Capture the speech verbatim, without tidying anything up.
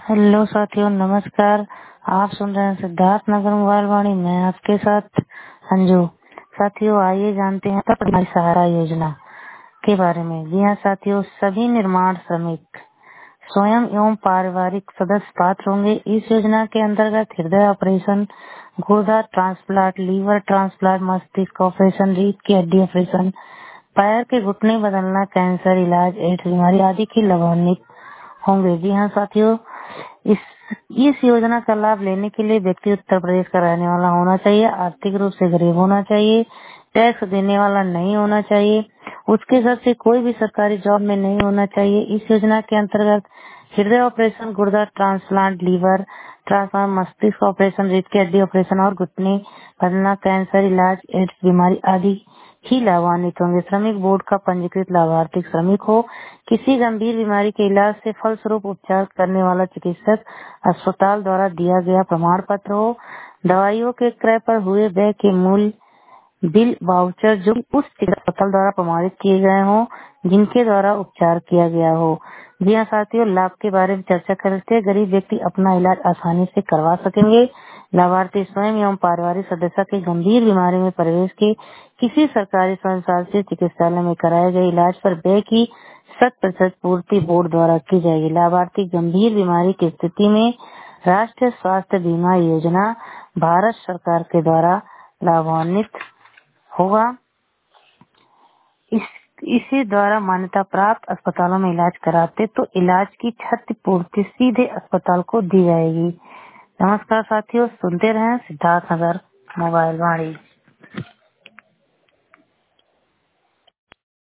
Hello साथियों, नमस्कार। आप सुन रहे हैं सिद्धार्थ नगर मोबाइल वाणी। मैं आपके साथ अंजू। साथियों, आइए जानते हैं तब हमारी सहारा योजना के बारे में। जी हाँ साथियों, सभी निर्माण श्रमिक स्वयं एवं पारिवारिक सदस्य पात्र होंगे। इस योजना के अंतर्गत हृदय ऑपरेशन, गुर्दा ट्रांसप्लांट, लीवर ट्रांसप्लांट, मस्तिष्क ऑपरेशन, रीढ़ की हड्डी ऑपरेशन, पैर के घुटने बदलना, कैंसर इलाज, एड्स बीमारी आदि की लाभान्वित होंगे। जी हाँ साथियों, इस इस योजना का लाभ लेने के लिए व्यक्ति उत्तर प्रदेश का रहने वाला होना चाहिए, आर्थिक रूप से गरीब होना चाहिए, टैक्स देने वाला नहीं होना चाहिए, उसके घर से कोई भी सरकारी जॉब में नहीं होना चाहिए। इस योजना के अंतर्गत हृदय ऑपरेशन, गुर्दा ट्रांसप्लांट, लीवर ट्रांसप्लांट, मस्तिष्क ऑपरेशन, रीढ़ की हड्डी ऑपरेशन और घुटने बदलना, कैंसर इलाज, एड्स बीमारी आदि ही लाभान्वित होंगे। श्रमिक बोर्ड का पंजीकृत लाभार्थी श्रमिक हो, किसी गंभीर बीमारी के इलाज से फलस्वरूप उपचार करने वाला चिकित्सक, अस्पताल द्वारा दिया गया प्रमाण पत्र हो, दवाइयों के क्रय पर हुए व्यय के मूल्य बिल वाउचर जो उस अस्पताल द्वारा प्रमाणित किए गए हों जिनके द्वारा उपचार किया गया हो। जी हाँ साथियों, लाभ के बारे में चर्चा करते हैं। गरीब व्यक्ति अपना इलाज आसानी से करवा सकेंगे। लाभार्थी स्वयं एवं पारिवारिक सदस्य के गंभीर बीमारी में प्रवेश के किसी सरकारी संस्थान से चिकित्सालय में कराए गए इलाज पर व्यय की शत प्रतिशत पूर्ति बोर्ड द्वारा की जाएगी। लाभार्थी गंभीर बीमारी की स्थिति में राष्ट्रीय स्वास्थ्य बीमा योजना भारत सरकार के द्वारा लाभान्वित होगा। इस इसी द्वारा मान्यता प्राप्त अस्पतालों में इलाज कराते तो इलाज की क्षतिपूर्ति सीधे अस्पताल को दी जाएगी। नमस्कार साथियों, सुनते रहें सिद्धार्थ नगर मोबाइल वाणी।